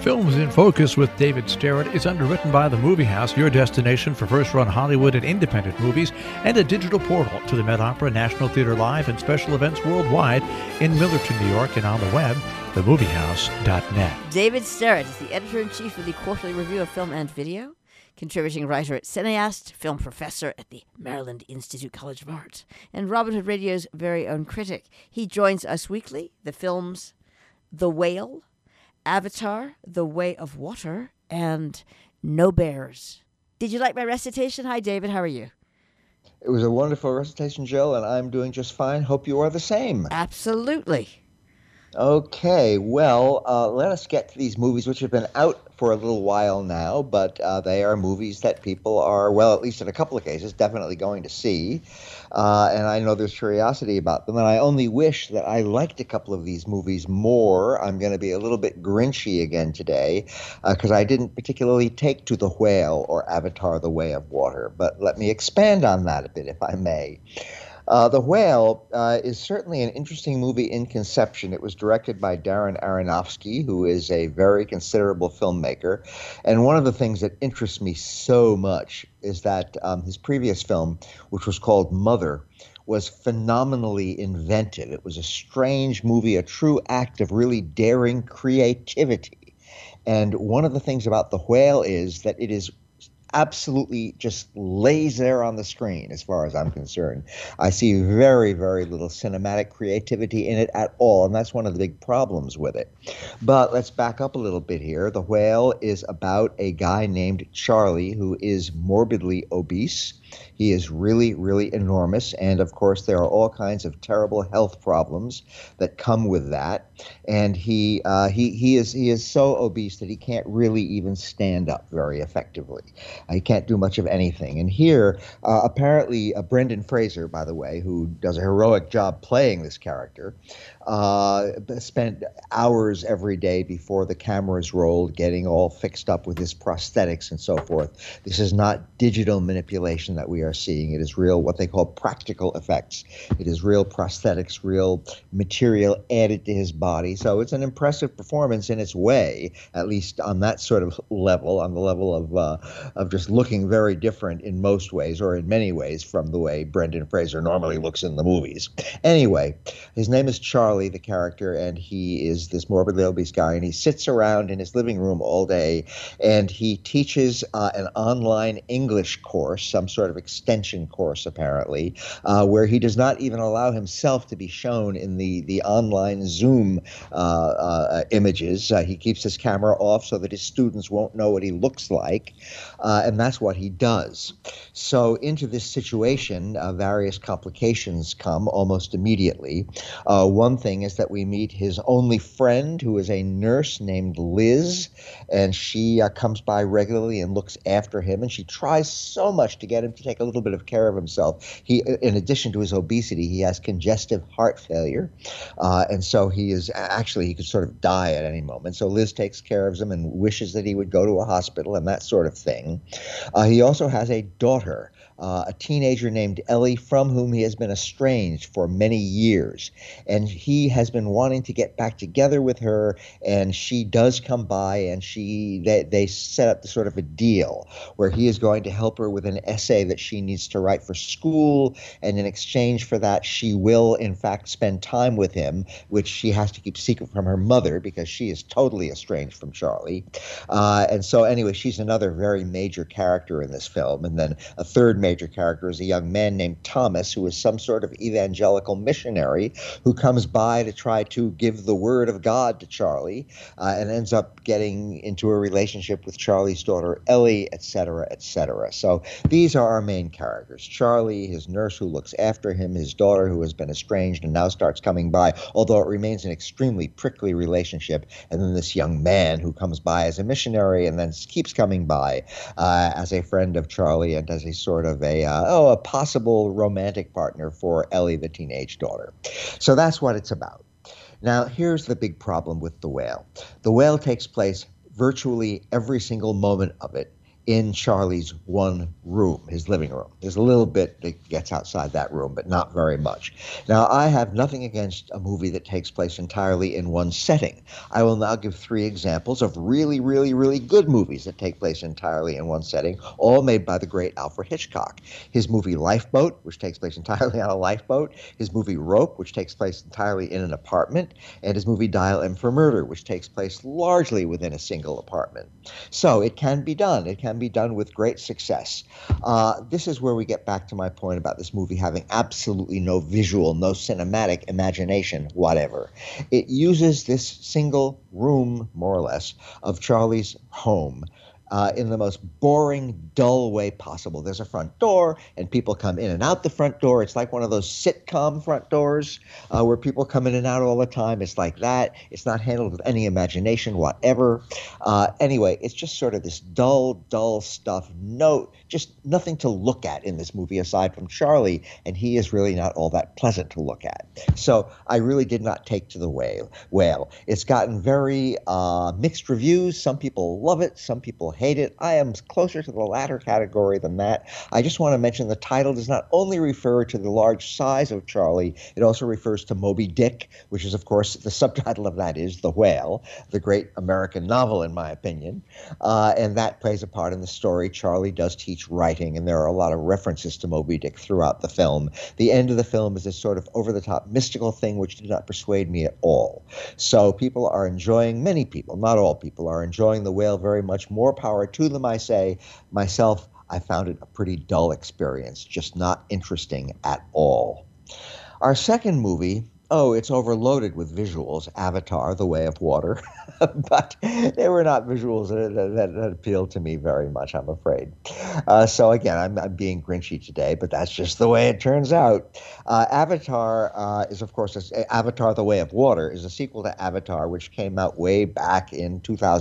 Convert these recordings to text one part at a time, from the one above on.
Films in Focus with David Sterrett is underwritten by The Movie House, your destination for first-run Hollywood and independent movies, and a digital portal to the Met Opera, National Theatre Live, and special events worldwide in Millerton, New York, and on the web, themoviehouse.net. David Sterrett is the editor-in-chief of the Quarterly Review of Film and Video, contributing writer at Cineast, film professor at the Maryland Institute College of Art, and Robin Hood Radio's very own critic. He joins us weekly. The films The Whale, Avatar, The Way of Water, and No Bears. Did you like my recitation? Hi, David. How are you? It was a wonderful recitation, Jill, and I'm doing just fine. Hope you are the same. Absolutely. Okay, well, let us get to these movies, which have been out for a little while now, but they are movies that people are, well, at least in a couple of cases, definitely going to see. And I know there's curiosity about them, and I only wish that I liked a couple of these movies more. I'm going to be a little bit Grinchy again today, because I didn't particularly take to The Whale or Avatar: The Way of Water, but let me expand on that a bit, if I may. The Whale is certainly an interesting movie in conception. It was directed by Darren Aronofsky, who is a very considerable filmmaker. And one of the things that interests me so much is that his previous film, which was called Mother, was phenomenally inventive. It was a strange movie, a true act of really daring creativity. And one of the things about The Whale is that it is absolutely just lays there on the screen as far as I'm concerned. I see very, very little cinematic creativity in it at all, and that's one of the big problems with it. But let's back up a little bit here. The Whale is about a guy named Charlie who is morbidly obese. He is really, really enormous, and of course there are all kinds of terrible health problems that come with that. And he is so obese that he can't really even stand up very effectively. He can't do much of anything. And here, apparently, Brendan Fraser, by the way, who does a heroic job playing this character, spent hours every day before the cameras rolled getting all fixed up with his prosthetics and so forth. This is not digital manipulation that we are seeing. It is real, what they call practical effects. It is real prosthetics, real material added to his body. So it's an impressive performance in its way, at least on that sort of level, on the level of just looking very different in most ways, or in many ways, from the way Brendan Fraser normally looks in the movies. Anyway, his name is Charlie, the character, and he is this morbidly obese guy, and he sits around in his living room all day, and he teaches an online English course, some sort of extension course, apparently, where he does not even allow himself to be shown in the online Zoom images. He keeps his camera off so that his students won't know what he looks like, and that's what he does. So into this situation, various complications come almost immediately. One thing is that we meet his only friend, who is a nurse named Liz, and she comes by regularly and looks after him, and she tries so much to get him to take a little bit of care of himself. He, in addition to his obesity, he has congestive heart failure, and so he could sort of die at any moment. So Liz takes care of him and wishes that he would go to a hospital and that sort of thing. He also has a daughter, a teenager named Ellie, from whom he has been estranged for many years. And he has been wanting to get back together with her, and she does come by, and they set up the sort of a deal where he is going to help her with an essay that she needs to write for school, and in exchange for that, she will, in fact, spend time with him, which she has to keep secret from her mother because she is totally estranged from Charlie. And so anyway, she's another very major character in this film. And then a third major character is a young man named Thomas, who is some sort of evangelical missionary who comes by to try to give the word of God to Charlie, and ends up getting into a relationship with Charlie's daughter Ellie, etc., etc. So these are our main characters: Charlie, his nurse who looks after him, his daughter who has been estranged and now starts coming by, although it remains an extremely prickly relationship, and then this young man who comes by as a missionary and then keeps coming by as a friend of Charlie and as a sort of a possible romantic partner for Ellie, the teenage daughter. So that's what it's about. Now, here's the big problem with The Whale. The Whale takes place virtually every single moment of it in Charlie's one room, his living room. There's a little bit that gets outside that room, but not very much. Now, I have nothing against a movie that takes place entirely in one setting. I will now give 3 examples of really, really, really good movies that take place entirely in one setting, all made by the great Alfred Hitchcock. His movie Lifeboat, which takes place entirely on a lifeboat, his movie Rope, which takes place entirely in an apartment, and his movie Dial M for Murder, which takes place largely within a single apartment. So it can be done. It can be done with great success. This is where we get back to my point about this movie having absolutely no visual, no cinematic imagination, whatever. It uses this single room, more or less, of Charlie's home in the most boring, dull way possible. There's a front door, and people come in and out the front door. It's like one of those sitcom front doors where people come in and out all the time. It's like that. It's not handled with any imagination whatever. Anyway, it's just sort of this dull stuff. Just nothing to look at in this movie aside from Charlie, and he is really not all that pleasant to look at. So I really did not take to the whale. It's gotten very mixed reviews. Some people love it. Some people hate it. I am closer to the latter category than that. I just want to mention the title does not only refer to the large size of Charlie, it also refers to Moby Dick, which is, of course, the subtitle of that is The Whale, the great American novel, in my opinion. And that plays a part in the story. Charlie does teach writing, and there are a lot of references to Moby Dick throughout the film. The end of the film is this sort of over-the-top mystical thing which did not persuade me at all. So people are enjoying, many people, not all people, are enjoying The Whale very much. More power to them, I say. Myself, I found it a pretty dull experience, just not interesting at all. Our second movie, it's overloaded with visuals, Avatar, The Way of Water, but they were not visuals that appealed to me very much, I'm afraid. So again, I'm being grinchy today, but that's just the way it turns out. Avatar is, of course, Avatar, The Way of Water is a sequel to Avatar, which came out way back in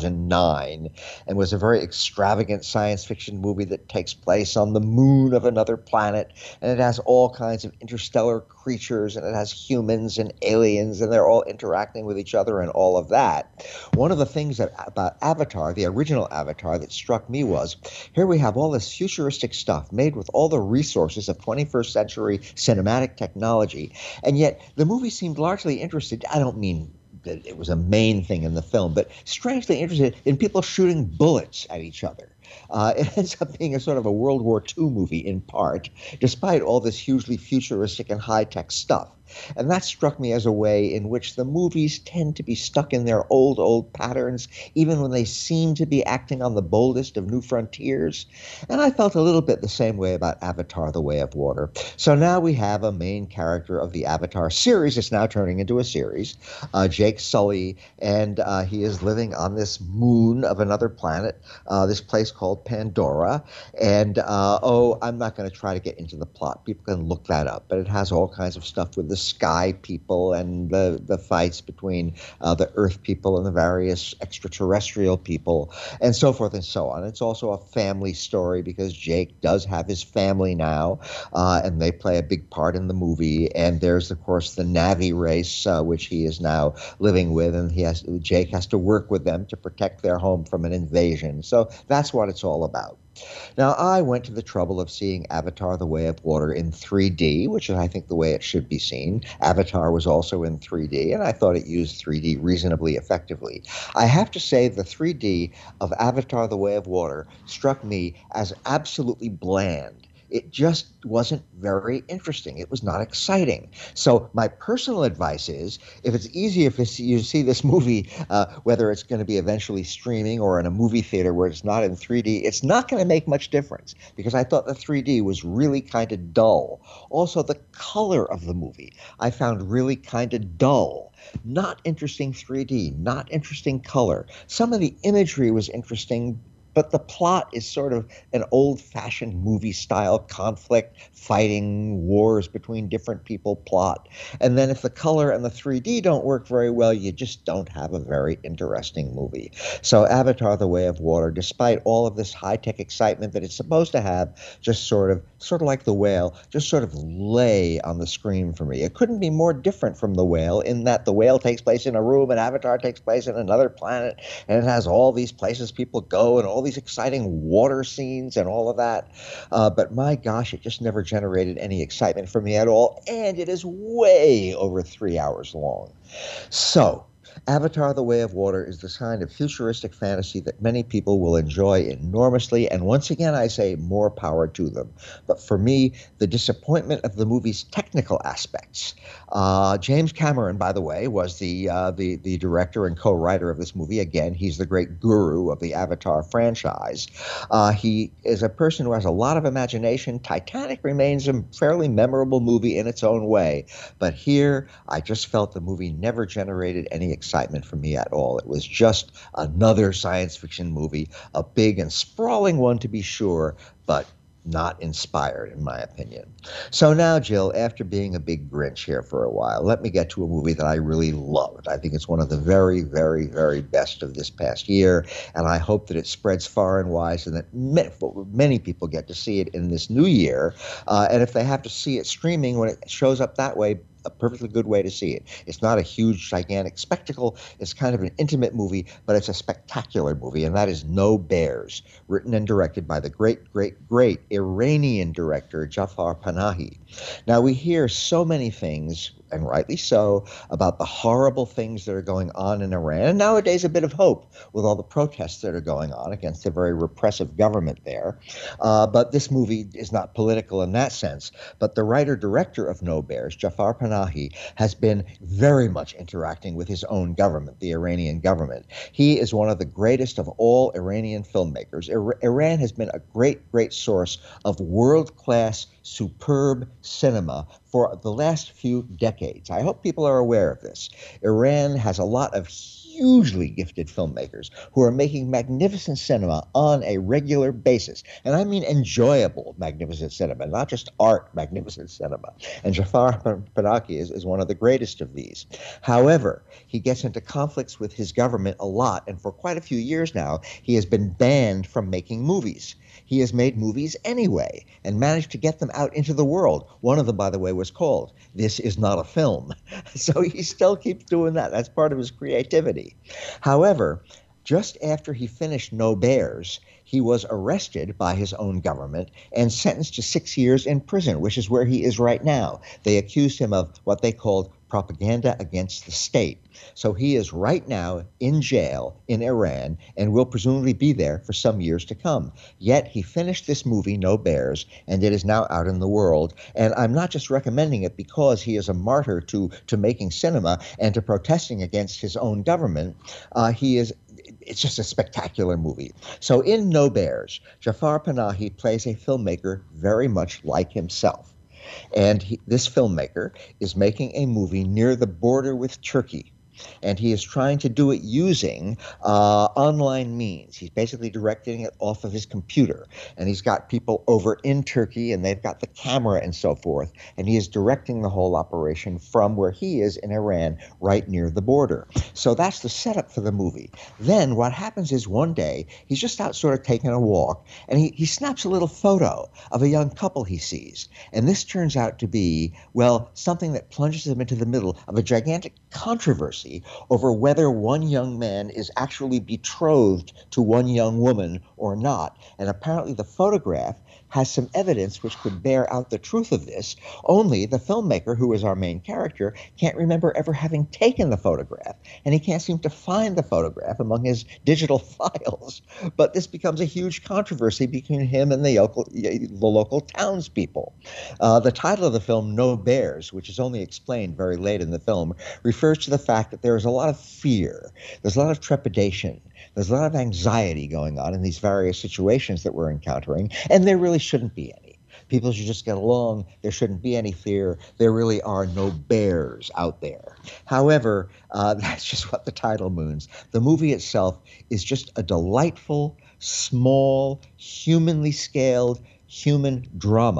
2009 and was a very extravagant science fiction movie that takes place on the moon of another planet, and it has all kinds of interstellar creatures, and it has humans and aliens, and they're all interacting with each other and all of that. One of the things about Avatar, the original Avatar, that struck me was, here we have all this futuristic stuff made with all the resources of 21st century cinematic technology, and yet the movie seemed largely interested, I don't mean that it was a main thing in the film, but strangely interested in people shooting bullets at each other. It ends up being a sort of a World War II movie in part, despite all this hugely futuristic and high-tech stuff. And that struck me as a way in which the movies tend to be stuck in their old patterns, even when they seem to be acting on the boldest of new frontiers. And I felt a little bit the same way about Avatar, The Way of Water. So now we have a main character of the Avatar series. It's now turning into a series, Jake Sully, and he is living on this moon of another planet, this place called Pandora. And, I'm not going to try to get into the plot. People can look that up. But it has all kinds of stuff with the sky people and the fights between the Earth people and the various extraterrestrial people and so forth and so on. It's also a family story because Jake does have his family now, and they play a big part in the movie. And there's, of course, the Na'vi race, which he is now living with, and Jake has to work with them to protect their home from an invasion. So that's what it's all about. Now, I went to the trouble of seeing Avatar, The Way of Water in 3D, which is, I think, the way it should be seen. Avatar was also in 3D, and I thought it used 3D reasonably effectively. I have to say the 3D of Avatar, The Way of Water struck me as absolutely bland. It just wasn't very interesting. It was not exciting. So my personal advice is, if it's easy if you see this movie, whether it's going to be eventually streaming or in a movie theater where it's not in 3D, it's not going to make much difference because I thought the 3D was really kind of dull. Also, the color of the movie I found really kind of dull. Not interesting 3D, not interesting color. Some of the imagery was interesting, but the plot is sort of an old-fashioned movie-style conflict, fighting, wars between different people plot. And then if the color and the 3D don't work very well, you just don't have a very interesting movie. So Avatar, The Way of Water, despite all of this high-tech excitement that it's supposed to have, just sort of like The Whale, just sort of lay on the screen for me. It couldn't be more different from The Whale in that The Whale takes place in a room and Avatar takes place in another planet, and it has all these places people go and all these exciting water scenes and all of that. But my gosh, it just never generated any excitement for me at all. And it is way over 3 hours long. So, Avatar: The Way of Water is the kind of futuristic fantasy that many people will enjoy enormously, and once again I say more power to them. But for me, the disappointment of the movie's technical aspects. James Cameron, by the way, was the director and co-writer of this movie. Again, he's the great guru of the Avatar franchise. He is a person who has a lot of imagination. Titanic remains a fairly memorable movie in its own way, but here I just felt the movie never generated any excitement for me at all. It was just another science fiction movie, a big and sprawling one to be sure, but not inspired, in my opinion. So now, Jill, after being a big Grinch here for a while, let me get to a movie that I really loved. I think it's one of the very, very, very best of this past year, and I hope that it spreads far and wide and that many people get to see it in this new year. And if they have to see it streaming when it shows up that way, a perfectly good way to see it. It's not a huge, gigantic spectacle. It's kind of an intimate movie, but it's a spectacular movie, and that is No Bears, written and directed by the great, great, great Iranian director Jafar Panahi. Now, we hear so many things, and rightly so, about the horrible things that are going on in Iran, and nowadays a bit of hope with all the protests that are going on against a very repressive government there. But this movie is not political in that sense. But the writer-director of No Bears, Jafar Panahi, has been very much interacting with his own government, the Iranian government. He is one of the greatest of all Iranian filmmakers. Iran has been a great, great source of world-class, superb cinema for the last few decades. I hope people are aware of this. Iran has a lot of hugely gifted filmmakers who are making magnificent cinema on a regular basis. And I mean enjoyable magnificent cinema, not just art magnificent cinema. And Jafar Panahi is one of the greatest of these. However, he gets into conflicts with his government a lot, and for quite a few years now, he has been banned from making movies. He has made movies anyway and managed to get them out into the world. One of them, by the way, was called This Is Not a Film. So he still keeps doing that. That's part of his creativity. However, just after he finished No Bears, he was arrested by his own government and sentenced to 6 years in prison, which is where he is right now. They accused him of what they called propaganda against the state. So he is right now in jail in Iran and will presumably be there for some years to come. Yet he finished this movie, No Bears, and it is now out in the world. And I'm not just recommending it because he is a martyr to making cinema and to protesting against his own government. It's just a spectacular movie. So in No Bears, Jafar Panahi plays a filmmaker very much like himself. And this filmmaker is making a movie near the border with Turkey. And he is trying to do it using online means. He's basically directing it off of his computer. And he's got people over in Turkey, and they've got the camera and so forth. And he is directing the whole operation from where he is in Iran, right near the border. So that's the setup for the movie. Then what happens is one day, he's just out sort of taking a walk, and he snaps a little photo of a young couple he sees. And this turns out to be, well, something that plunges him into the middle of a gigantic controversy over whether one young man is actually betrothed to one young woman or not. And apparently the photograph has some evidence which could bear out the truth of this, only the filmmaker, who is our main character, can't remember ever having taken the photograph, and he can't seem to find the photograph among his digital files. But this becomes a huge controversy between him and the local townspeople. The title of the film, No Bears, which is only explained very late in the film, refers to the fact that there is a lot of fear, there's a lot of trepidation, there's a lot of anxiety going on in these various situations that we're encountering, and there really shouldn't be any. People should just get along. There shouldn't be any fear. There really are no bears out there. However, that's just what the title means. The movie itself is just a delightful, small, humanly scaled human drama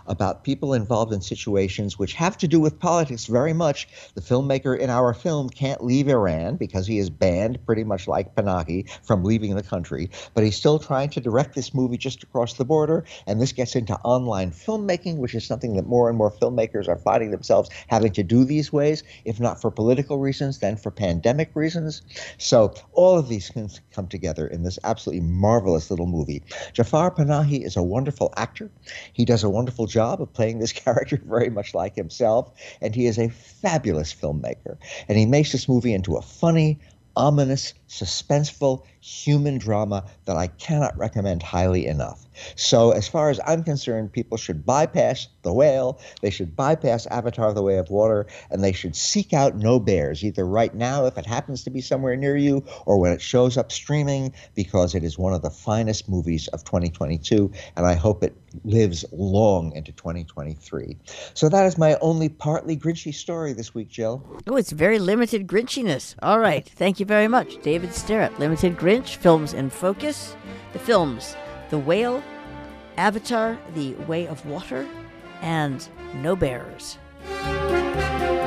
about people involved in situations which have to do with politics very much. The filmmaker in our film can't leave Iran because he is banned, pretty much like Panahi, from leaving the country. But he's still trying to direct this movie just across the border. And this gets into online filmmaking, which is something that more and more filmmakers are finding themselves having to do these ways, if not for political reasons, then for pandemic reasons. So all of these things come together in this absolutely marvelous little movie. Jafar Panahi is a wonderful actor. He does a wonderful job of playing this character very much like himself, and he is a fabulous filmmaker. And he makes this movie into a funny, ominous, suspenseful, human drama that I cannot recommend highly enough. So as far as I'm concerned, people should bypass The Whale, they should bypass Avatar: The Way of Water, and they should seek out No Bears, either right now if it happens to be somewhere near you, or when it shows up streaming, because it is one of the finest movies of 2022, and I hope it lives long into 2023. So that is my only partly Grinchy story this week, Jill. Oh, it's very limited Grinchiness. All right. Thank you very much, David Sterrett. Limited Grinch, Films in Focus. The films: The Whale, Avatar: The Way of Water, and No Bears.